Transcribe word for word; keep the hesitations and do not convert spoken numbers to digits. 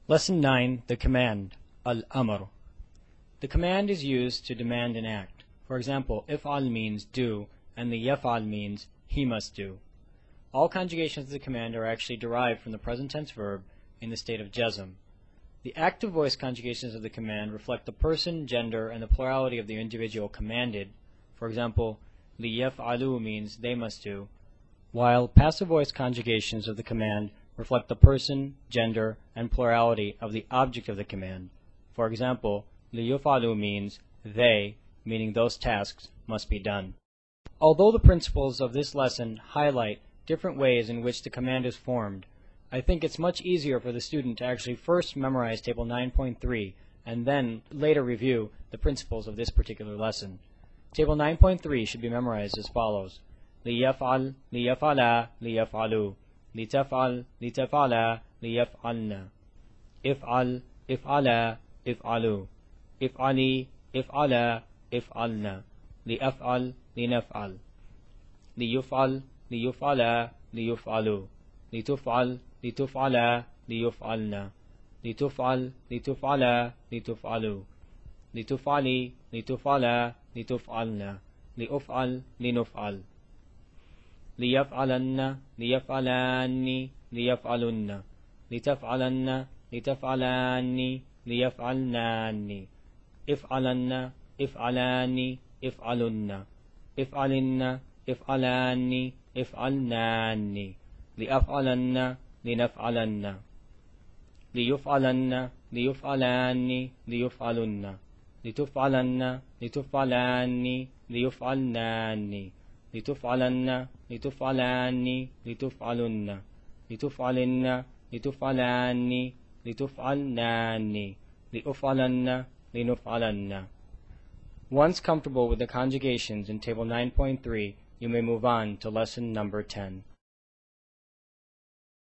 Lesson nine. The command, al-amr. The command is used to demand an act. For example, if'al means do, and the yaf'al means he must do. All conjugations of the command are actually derived from the present tense verb in the state of jazm. The active voice conjugations of the command reflect the person, gender, and the plurality of the individual commanded. For example, liyaf'alu means they must do, while passive voice conjugations of the command reflect the person, gender, and plurality of the object of the command. For example, liyuf'alu means they, meaning those tasks, must be done. Although the principles of this lesson highlight different ways in which the command is formed, I think it's much easier for the student to actually first memorize Table nine point three and then later review the principles of this particular lesson. Table nine point three should be memorized as follows. ليفعل ليفعلا ليفعلوا لتفعل لتفعلا ليفعلن افعل افعلا افعلوا افعلي افعلا افعلن لأفعل لنفعل ليفعل ليفعلا ليفعلوا لتفعل لتفعلا ليفعلن لتفعل لتفعلا لتفعلوا لتفعلي لتفعلا لتفعلن لأفعل لنفعل ليفعلن ليفعلان ليفعلن لتفعلن لتفعلان ليفعلنان افعلن افعلان افعلن افعلن افعلان افعلنان لأفعلن لنفعلن ليفعلن ليفعلان ليفعلن لتفعلن لتفعلان ليفعلنان لتفعلن لتفعلان لتفعلن لتفعلن لتفعلان لتفعلنان لأفعلن لنفعلن. Once comfortable with the conjugations in Table nine point three, you may move on to lesson number ten.